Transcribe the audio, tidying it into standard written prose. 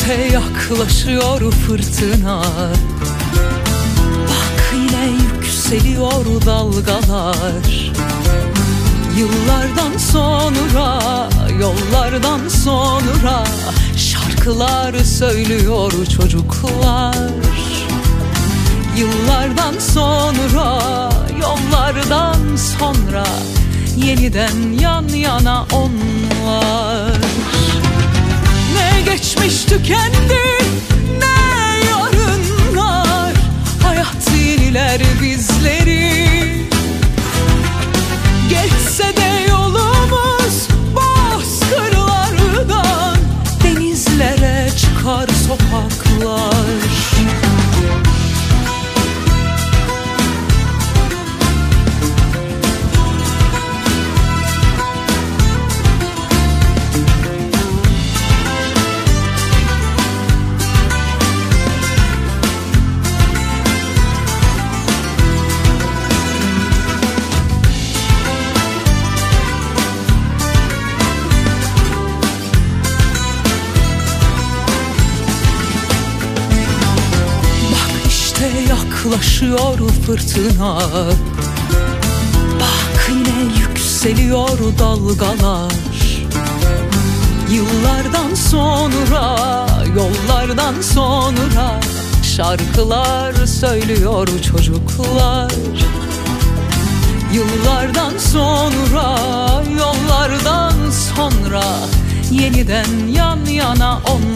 İşte yaklaşıyor fırtına, bak yine yükseliyor dalgalar. Yıllardan sonra, yollardan sonra şarkılar söylüyor çocuklar. Yıllardan sonra, yollardan sonra yeniden yan yana onlar. Ne geçmiş tükendi, ne yarınlar, hayat yeniler bizleri. Geçse de yolumuz bozkırlardan, denizlere çıkar sokaklar. Yaklaşıyor fırtına, bak yine yükseliyor dalgalar. Yıllardan sonra, yollardan sonra şarkılar söylüyor çocuklar. Yıllardan sonra, yollardan sonra yeniden yan yana onlar.